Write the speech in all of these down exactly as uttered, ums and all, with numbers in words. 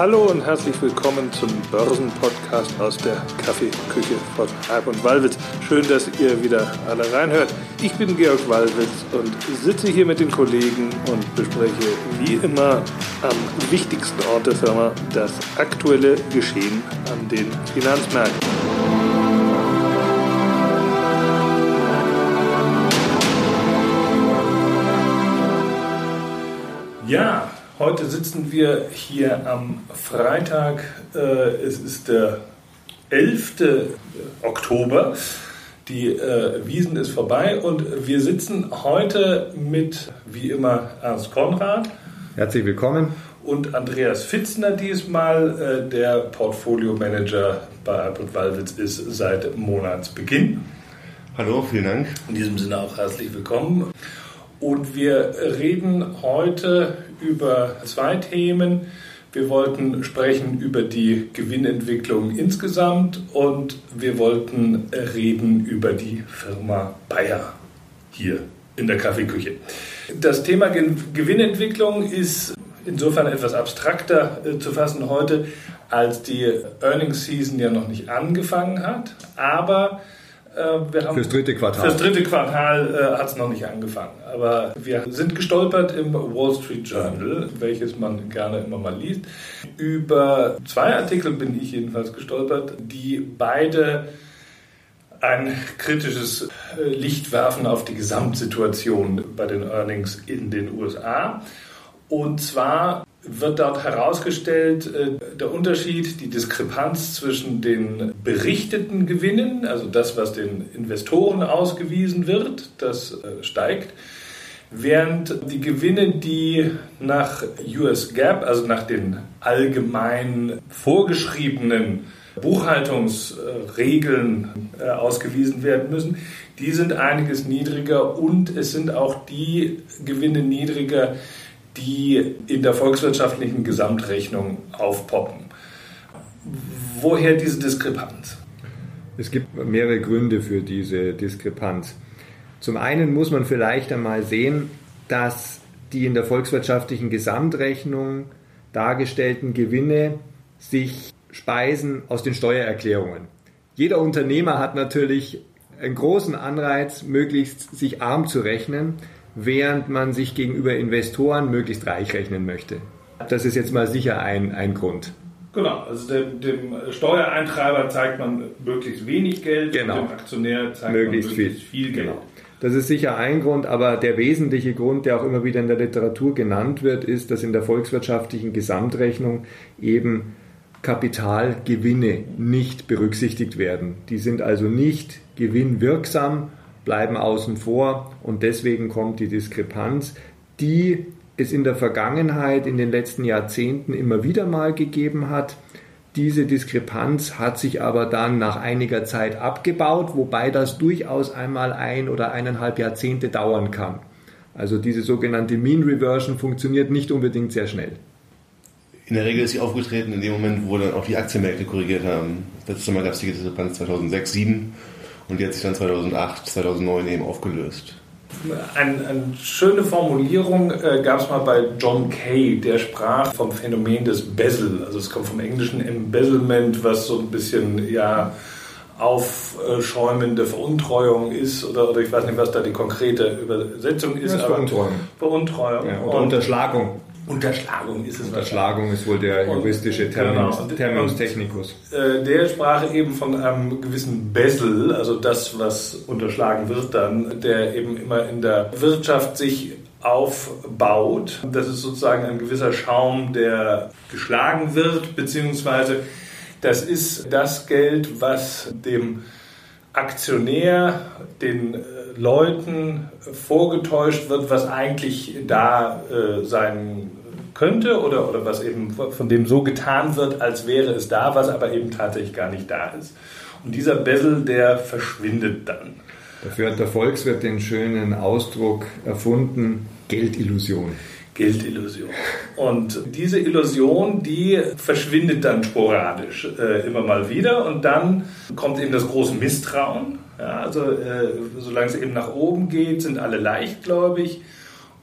Hallo und herzlich willkommen zum Börsenpodcast aus der Kaffeeküche von Haag und Wallwitz. Schön, dass ihr wieder alle reinhört. Ich bin Georg Wallwitz und sitze hier mit den Kollegen und bespreche wie immer am wichtigsten Ort der Firma das aktuelle Geschehen an den Finanzmärkten. Ja, heute sitzen wir hier am Freitag, äh, es ist der elfte Oktober, die äh, Wiesn ist vorbei und wir sitzen heute mit, wie immer, Ernst Konrad. Herzlich willkommen. Und Andreas Fitzner diesmal, äh, der Portfolio-Manager bei Alp und Wallwitz ist seit Monatsbeginn. Hallo, vielen Dank. In diesem Sinne auch herzlich willkommen. Und wir reden heute über zwei Themen. Wir wollten sprechen über die Gewinnentwicklung insgesamt und wir wollten reden über die Firma Bayer hier in der Kaffeeküche. Das Thema Gewinnentwicklung ist insofern etwas abstrakter zu fassen heute, als die Earnings Season ja noch nicht angefangen hat. Aber Wir haben, fürs dritte Quartal. Fürs dritte Quartal äh, hat es noch nicht angefangen. Aber wir sind gestolpert im Wall Street Journal, welches man gerne immer mal liest. Über zwei Artikel bin ich jedenfalls gestolpert, die beide ein kritisches Licht werfen auf die Gesamtsituation bei den Earnings in den U S A. Und zwar wird dort herausgestellt, äh, der Unterschied, die Diskrepanz zwischen den berichteten Gewinnen, also das, was den Investoren ausgewiesen wird, das äh, steigt, während die Gewinne, die nach U S GAAP, also nach den allgemein vorgeschriebenen Buchhaltungsregeln äh, ausgewiesen werden müssen, die sind einiges niedriger und es sind auch die Gewinne niedriger, die in der volkswirtschaftlichen Gesamtrechnung aufpoppen. Woher diese Diskrepanz? Es gibt mehrere Gründe für diese Diskrepanz. Zum einen muss man vielleicht einmal sehen, dass die in der volkswirtschaftlichen Gesamtrechnung dargestellten Gewinne sich speisen aus den Steuererklärungen. Jeder Unternehmer hat natürlich einen großen Anreiz, möglichst sich arm zu rechnen, während man sich gegenüber Investoren möglichst reich rechnen möchte. Das ist jetzt mal sicher ein, ein Grund. Genau, also dem, dem Steuereintreiber zeigt man möglichst wenig Geld, genau. Und dem Aktionär zeigt möglichst man möglichst viel, viel Geld. Genau. Das ist sicher ein Grund, aber der wesentliche Grund, der auch immer wieder in der Literatur genannt wird, ist, dass in der volkswirtschaftlichen Gesamtrechnung eben Kapitalgewinne nicht berücksichtigt werden. Die sind also nicht gewinnwirksam, bleiben außen vor und deswegen kommt die Diskrepanz, die es in der Vergangenheit, in den letzten Jahrzehnten immer wieder mal gegeben hat. Diese Diskrepanz hat sich aber dann nach einiger Zeit abgebaut, wobei das durchaus einmal ein oder eineinhalb Jahrzehnte dauern kann. Also diese sogenannte Mean Reversion funktioniert nicht unbedingt sehr schnell. In der Regel ist sie aufgetreten in dem Moment, wo dann auch die Aktienmärkte korrigiert haben. Letztes Mal gab es die Diskrepanz zweitausendsechs, zweitausendsieben. Und die hat sich dann zweitausendacht, zweitausendneun eben aufgelöst. Eine, eine schöne Formulierung äh, gab es mal bei John Kay, der sprach vom Phänomen des Bezel. Also es kommt vom englischen Embezzlement, was so ein bisschen ja, aufschäumende Veruntreuung ist. Oder, oder ich weiß nicht, was da die konkrete Übersetzung ist. Das ist aber Veruntreuung. Veruntreuung. Ja, oder Unterschlagung. Unterschlagung ist es. Unterschlagung ist wohl der juristische Terminus, genau. Terminus technicus. Äh, der sprach eben von einem gewissen Bezel, also das, was unterschlagen wird dann, der eben immer in der Wirtschaft sich aufbaut. Das ist sozusagen ein gewisser Schaum, der geschlagen wird, beziehungsweise das ist das Geld, was dem Aktionär, den Leuten vorgetäuscht wird, was eigentlich da äh, sein könnte oder, oder was eben von dem so getan wird, als wäre es da, was aber eben tatsächlich gar nicht da ist. Und dieser Bezel, der verschwindet dann. Dafür hat der Volkswirt den schönen Ausdruck erfunden, Geldillusion. Geldillusion. Und diese Illusion, die verschwindet dann sporadisch äh, immer mal wieder und dann kommt eben das große Misstrauen. Ja, also äh, solange es eben nach oben geht, sind alle leichtgläubig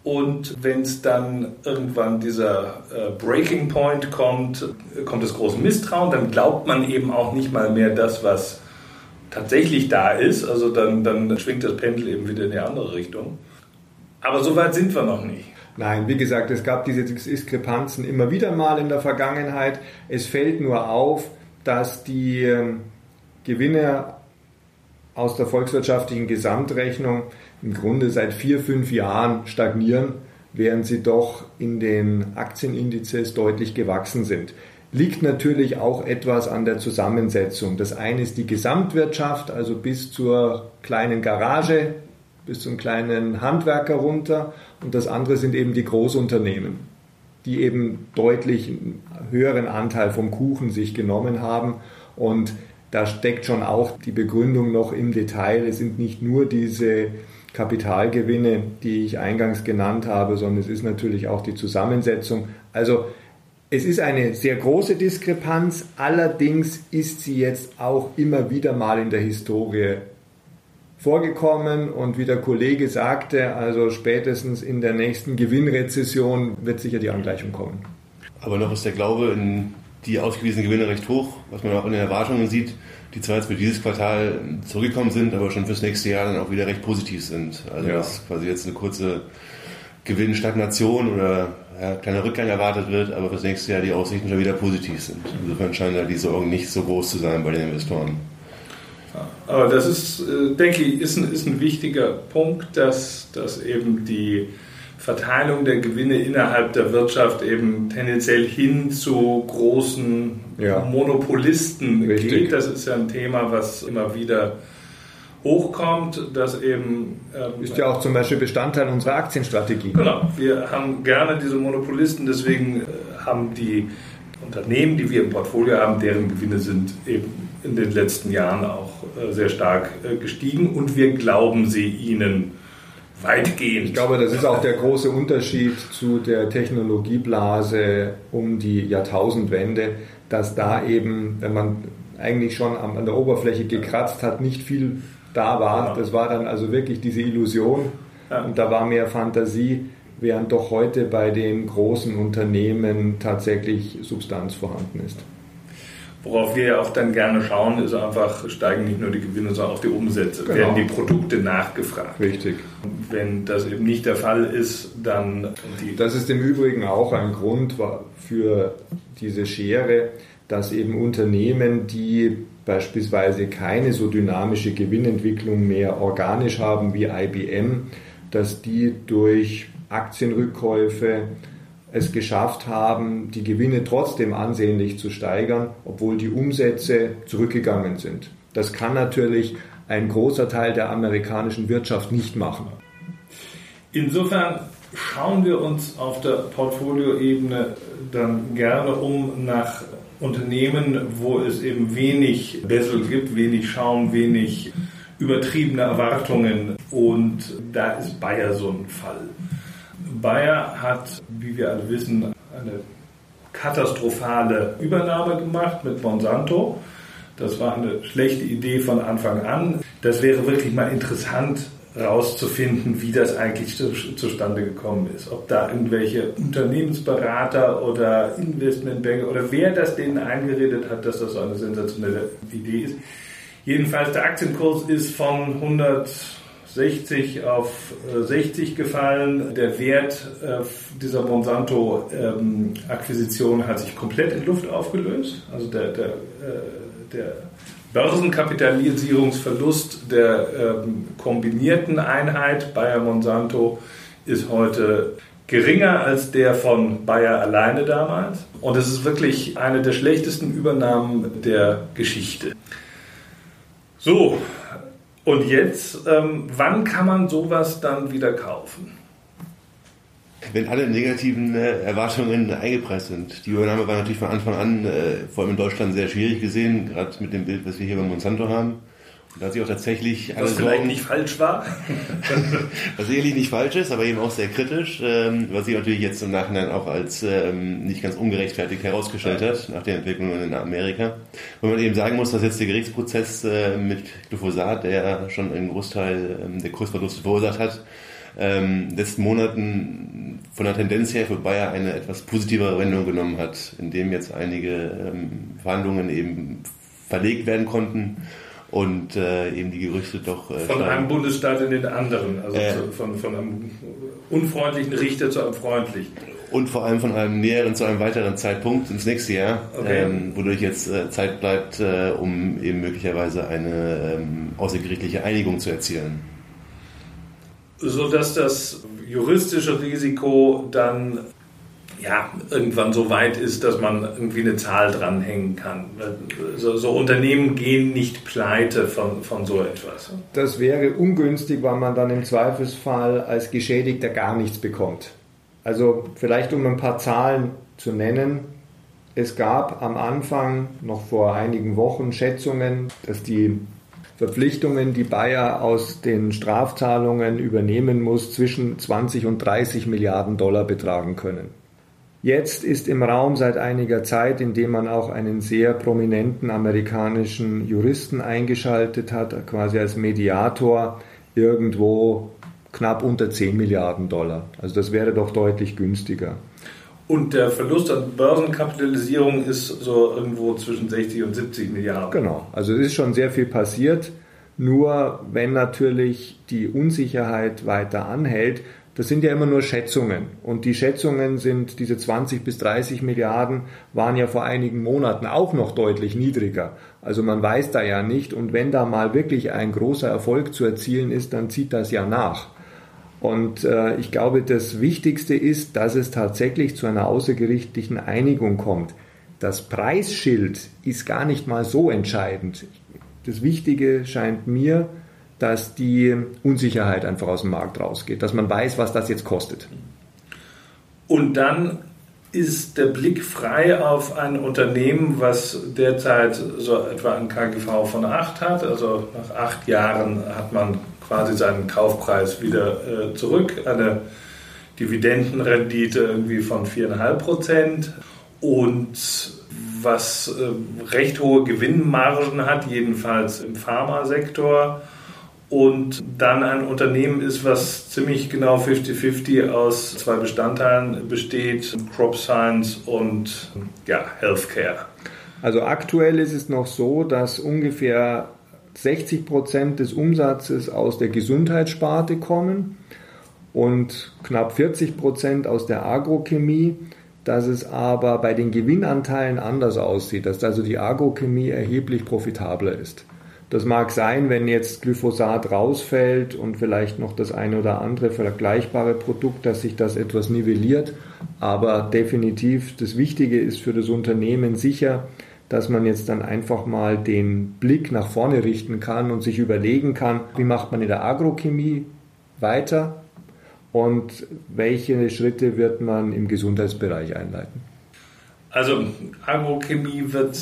Und wenn es dann irgendwann dieser äh, Breaking Point kommt, kommt das große Misstrauen, dann glaubt man eben auch nicht mal mehr das, was tatsächlich da ist. Also dann, dann schwingt das Pendel eben wieder in die andere Richtung. Aber so weit sind wir noch nicht. Nein, wie gesagt, es gab diese Diskrepanzen immer wieder mal in der Vergangenheit. Es fällt nur auf, dass die äh, Gewinne aus der volkswirtschaftlichen Gesamtrechnung im Grunde seit vier, fünf Jahren stagnieren, während sie doch in den Aktienindizes deutlich gewachsen sind. Liegt natürlich auch etwas an der Zusammensetzung. Das eine ist die Gesamtwirtschaft, also bis zur kleinen Garage, bis zum kleinen Handwerker runter, und das andere sind eben die Großunternehmen, die eben deutlich einen höheren Anteil vom Kuchen sich genommen haben, und da steckt schon auch die Begründung noch im Detail. Es sind nicht nur diese Kapitalgewinne, die ich eingangs genannt habe, sondern es ist natürlich auch die Zusammensetzung. Also es ist eine sehr große Diskrepanz, allerdings ist sie jetzt auch immer wieder mal in der Historie vorgekommen, und wie der Kollege sagte, also spätestens in der nächsten Gewinnrezession wird sicher die Angleichung kommen. Aber noch ist der Glaube in die ausgewiesenen Gewinne recht hoch, was man auch in den Erwartungen sieht, die zwar jetzt für dieses Quartal zurückgekommen sind, aber schon fürs nächste Jahr dann auch wieder recht positiv sind. Also ja, dass quasi jetzt eine kurze Gewinnstagnation oder ja, kleiner Rückgang erwartet wird, aber fürs nächste Jahr die Aussichten schon wieder positiv sind. Insofern scheinen da die Sorgen nicht so groß zu sein bei den Investoren. Aber das ist, denke ich, ist ein, ist ein wichtiger Punkt, dass, dass eben die Verteilung der Gewinne innerhalb der Wirtschaft eben tendenziell hin zu großen ja. Monopolisten Richtig. geht. Das ist ja ein Thema, was immer wieder hochkommt, dass eben... Ähm, ist ja auch zum Beispiel Bestandteil unserer Aktienstrategie. Genau, wir haben gerne diese Monopolisten, deswegen äh, haben die Unternehmen, die wir im Portfolio haben, deren Gewinne sind eben in den letzten Jahren auch äh, sehr stark äh, gestiegen, und wir glauben sie ihnen weitgehend. Ich glaube, das ist auch der große Unterschied zu der Technologieblase um die Jahrtausendwende, dass da eben, wenn man eigentlich schon an der Oberfläche gekratzt hat, nicht viel da war. Das war dann also wirklich diese Illusion, und da war mehr Fantasie, während doch heute bei den großen Unternehmen tatsächlich Substanz vorhanden ist. Worauf wir ja auch dann gerne schauen, ist einfach, steigen nicht nur die Gewinne, sondern auch die Umsätze. Genau. Werden die Produkte nachgefragt. Richtig. Wenn das eben nicht der Fall ist, dann... Die das ist im Übrigen auch ein Grund für diese Schere, dass eben Unternehmen, die beispielsweise keine so dynamische Gewinnentwicklung mehr organisch haben wie I B M, dass die durch Aktienrückkäufe es geschafft haben, die Gewinne trotzdem ansehnlich zu steigern, obwohl die Umsätze zurückgegangen sind. Das kann natürlich ein großer Teil der amerikanischen Wirtschaft nicht machen. Insofern schauen wir uns auf der Portfolioebene dann gerne um nach Unternehmen, wo es eben wenig Bessel gibt, wenig Schaum, wenig übertriebene Erwartungen, und da ist Bayer so ein Fall. Bayer hat, wie wir alle wissen, eine katastrophale Übernahme gemacht mit Monsanto. Das war eine schlechte Idee von Anfang an. Das wäre wirklich mal interessant herauszufinden, wie das eigentlich zu, zustande gekommen ist. Ob da irgendwelche Unternehmensberater oder Investmentbanker oder wer das denen eingeredet hat, dass das so eine sensationelle Idee ist. Jedenfalls der Aktienkurs ist von hundertsechzig auf sechzig gefallen. Der Wert dieser Monsanto-Akquisition hat sich komplett in Luft aufgelöst. Also der, der, der Börsenkapitalisierungsverlust der ähm, kombinierten Einheit Bayer-Monsanto ist heute geringer als der von Bayer alleine damals. Und es ist wirklich eine der schlechtesten Übernahmen der Geschichte. So, und jetzt, ähm, wann kann man sowas dann wieder kaufen? Wenn alle negativen äh, Erwartungen eingepreist sind. Die Übernahme war natürlich von Anfang an, äh, vor allem in Deutschland, sehr schwierig gesehen, gerade mit dem Bild, was wir hier bei Monsanto haben. Und da hat sich auch tatsächlich alle was Sorgen... Was vielleicht nicht falsch war. Was sicherlich nicht falsch ist, aber eben auch sehr kritisch, ähm, was sich natürlich jetzt im Nachhinein auch als ähm, nicht ganz ungerechtfertigt herausgestellt hat, nach der Entwicklung in Amerika. Wo man eben sagen muss, dass jetzt der Gerichtsprozess äh, mit Glyphosat, der schon einen Großteil ähm, der Kursverluste verursacht hat, ähm, in den letzten Monaten von der Tendenz her für Bayer eine etwas positivere Wendung genommen hat, indem jetzt einige ähm, Verhandlungen eben verlegt werden konnten und äh, eben die Gerüchte doch... Äh, von einem Bundesstaat in den anderen, also äh, zu, von, von einem unfreundlichen Richter zu einem freundlichen. Und vor allem von einem näheren zu einem weiteren Zeitpunkt ins nächste Jahr, okay. ähm, wodurch jetzt äh, Zeit bleibt, äh, um eben möglicherweise eine ähm, außergerichtliche Einigung zu erzielen. Sodass das juristische Risiko dann ja, irgendwann so weit ist, dass man irgendwie eine Zahl dranhängen kann. So, so Unternehmen gehen nicht pleite von, von so etwas. Das wäre ungünstig, weil man dann im Zweifelsfall als Geschädigter gar nichts bekommt. Also vielleicht um ein paar Zahlen zu nennen. Es gab am Anfang, noch vor einigen Wochen, Schätzungen, dass die Verpflichtungen, die Bayer aus den Strafzahlungen übernehmen muss, zwischen zwanzig und dreißig Milliarden Dollar betragen können. Jetzt ist im Raum seit einiger Zeit, indem man auch einen sehr prominenten amerikanischen Juristen eingeschaltet hat, quasi als Mediator, irgendwo knapp unter zehn Milliarden Dollar. Also das wäre doch deutlich günstiger. Und der Verlust an Börsenkapitalisierung ist so irgendwo zwischen sechzig und siebzig Milliarden. Genau, also es ist schon sehr viel passiert. Nur wenn natürlich die Unsicherheit weiter anhält, das sind ja immer nur Schätzungen. Und die Schätzungen sind, diese zwanzig bis dreißig Milliarden, waren ja vor einigen Monaten auch noch deutlich niedriger. Also man weiß da ja nicht. Und wenn da mal wirklich ein großer Erfolg zu erzielen ist, dann zieht das ja nach. Und äh, ich glaube, das Wichtigste ist, dass es tatsächlich zu einer außergerichtlichen Einigung kommt. Das Preisschild ist gar nicht mal so entscheidend. Das Wichtige scheint mir, dass die Unsicherheit einfach aus dem Markt rausgeht, dass man weiß, was das jetzt kostet. Und dann ist der Blick frei auf ein Unternehmen, was derzeit so etwa ein K G V von acht hat. Also nach acht Jahren hat man quasi seinen Kaufpreis wieder äh, zurück. Eine Dividendenrendite irgendwie von vier Komma fünf Prozent und was äh, recht hohe Gewinnmargen hat, jedenfalls im Pharmasektor. Und dann ein Unternehmen ist, was ziemlich genau fünfzig fünfzig aus zwei Bestandteilen besteht, Crop Science und ja, Healthcare. Also aktuell ist es noch so, dass ungefähr sechzig Prozent des Umsatzes aus der Gesundheitssparte kommen und knapp vierzig Prozent aus der Agrochemie, dass es aber bei den Gewinnanteilen anders aussieht, dass also die Agrochemie erheblich profitabler ist. Das mag sein, wenn jetzt Glyphosat rausfällt und vielleicht noch das eine oder andere vergleichbare Produkt, dass sich das etwas nivelliert. Aber definitiv das Wichtige ist für das Unternehmen sicher, dass man jetzt dann einfach mal den Blick nach vorne richten kann und sich überlegen kann, wie macht man in der Agrochemie weiter und welche Schritte wird man im Gesundheitsbereich einleiten. Also Agrochemie wird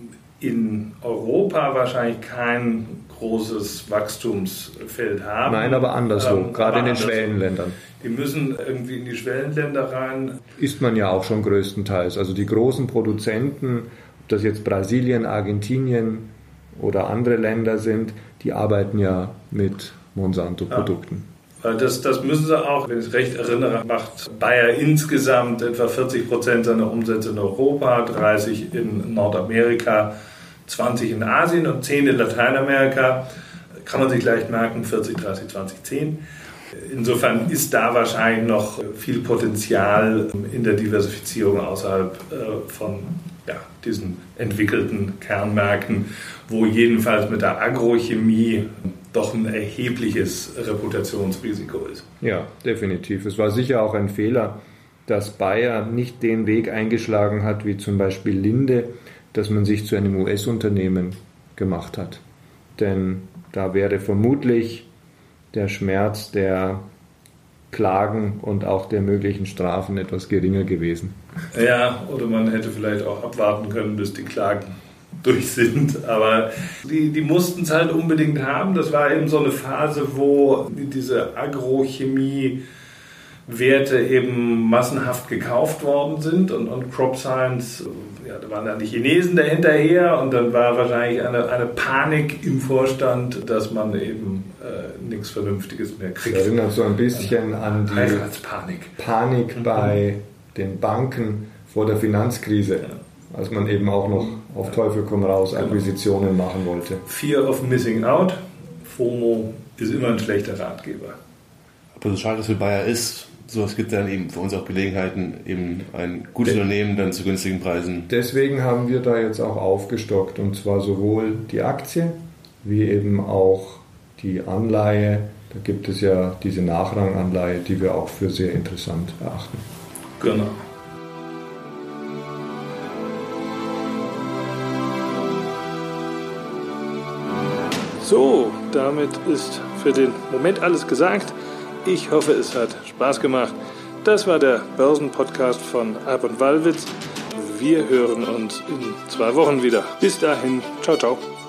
in Europa wahrscheinlich kein großes Wachstumsfeld haben. Nein, aber anderswo, ähm, gerade in den anderswo. Schwellenländern. Die müssen irgendwie in die Schwellenländer rein. Ist man ja auch schon größtenteils. Also die großen Produzenten, ob das jetzt Brasilien, Argentinien oder andere Länder sind, die arbeiten ja mit Monsanto-Produkten. Ja. Das, das müssen sie auch, wenn ich es recht erinnere, macht Bayer insgesamt etwa vierzig Prozent seiner Umsätze in Europa, dreißig in Nordamerika, zwanzig in Asien und zehn in Lateinamerika. Kann man sich leicht merken, vierzig, dreißig, zwanzig, zehn. Insofern ist da wahrscheinlich noch viel Potenzial in der Diversifizierung außerhalb von ja, diesen entwickelten Kernmärkten, wo jedenfalls mit der Agrochemie doch ein erhebliches Reputationsrisiko ist. Ja, definitiv. Es war sicher auch ein Fehler, dass Bayer nicht den Weg eingeschlagen hat, wie zum Beispiel Linde, dass man sich zu einem U S-Unternehmen gemacht hat. Denn da wäre vermutlich der Schmerz der Klagen und auch der möglichen Strafen etwas geringer gewesen. Ja, oder man hätte vielleicht auch abwarten können, bis die Klagen durch sind, aber die, die mussten es halt unbedingt haben. Das war eben so eine Phase, wo diese Agrochemie Werte eben massenhaft gekauft worden sind und, und Crop Science, ja, da waren dann die Chinesen dahinterher und dann war wahrscheinlich eine, eine Panik im Vorstand, dass man eben äh, nichts Vernünftiges mehr kriegt. Das erinnert so ein bisschen an die Heiratspanik. Panik bei den Banken vor der Finanzkrise, ja. als man eben auch noch auf Teufel komm raus Akquisitionen genau. machen wollte. Fear of missing out, FOMO ist immer ein schlechter Ratgeber. Aber so schade das für Bayer ist, sowas gibt dann eben für uns auch Gelegenheiten, eben ein gutes De- Unternehmen dann zu günstigen Preisen. Deswegen haben wir da jetzt auch aufgestockt und zwar sowohl die Aktie wie eben auch die Anleihe. Da gibt es ja diese Nachranganleihe, die wir auch für sehr interessant erachten. Genau. So, damit ist für den Moment alles gesagt. Ich hoffe, es hat Spaß gemacht. Das war der Börsenpodcast von Arp und Wallwitz. Wir hören uns in zwei Wochen wieder. Bis dahin, ciao, ciao.